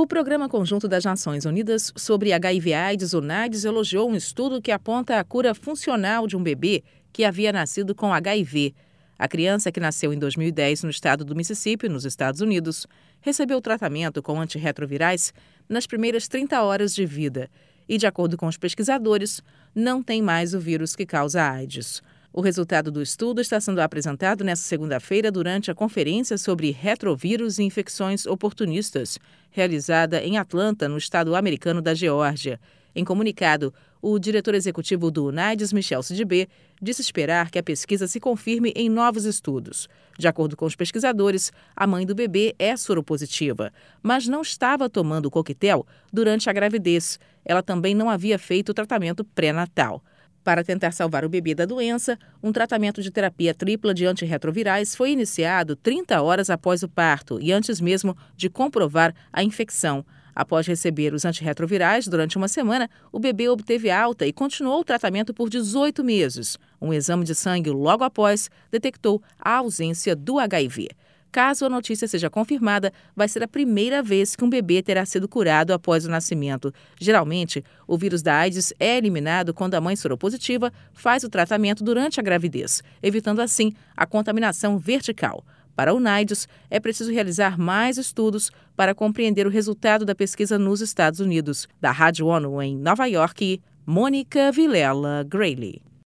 Programa Conjunto das Nações Unidas sobre HIV/AIDS, UNAIDS, elogiou um estudo que aponta a cura funcional de um bebê que havia nascido com HIV. A criança, que nasceu em 2010 no estado do Mississippi, nos Estados Unidos, recebeu tratamento com antirretrovirais nas primeiras 30 horas de vida e, de acordo com os pesquisadores, não tem mais o vírus que causa AIDS. O resultado do estudo está sendo apresentado nesta segunda-feira durante a Conferência sobre Retrovírus e Infecções Oportunistas, realizada em Atlanta, no estado americano da Geórgia. Em comunicado, o diretor executivo do UNAIDS, Michel Sidibé, disse esperar que a pesquisa se confirme em novos estudos. De acordo com os pesquisadores, a mãe do bebê é soropositiva, mas não estava tomando o coquetel durante a gravidez. Ela também não havia feito o tratamento pré-natal. Para tentar salvar o bebê da doença, um tratamento de terapia tripla de antirretrovirais foi iniciado 30 horas após o parto e antes mesmo de comprovar a infecção. Após receber os antirretrovirais durante uma semana, o bebê obteve alta e continuou o tratamento por 18 meses. Um exame de sangue logo após detectou a ausência do HIV. Caso a notícia seja confirmada, vai ser a primeira vez que um bebê terá sido curado após o nascimento. Geralmente, o vírus da AIDS é eliminado quando a mãe soropositiva faz o tratamento durante a gravidez, evitando assim a contaminação vertical. Para o UNAIDS, é preciso realizar mais estudos para compreender o resultado da pesquisa nos Estados Unidos. Da Rádio ONU em Nova York, Mônica Vilela Grayle.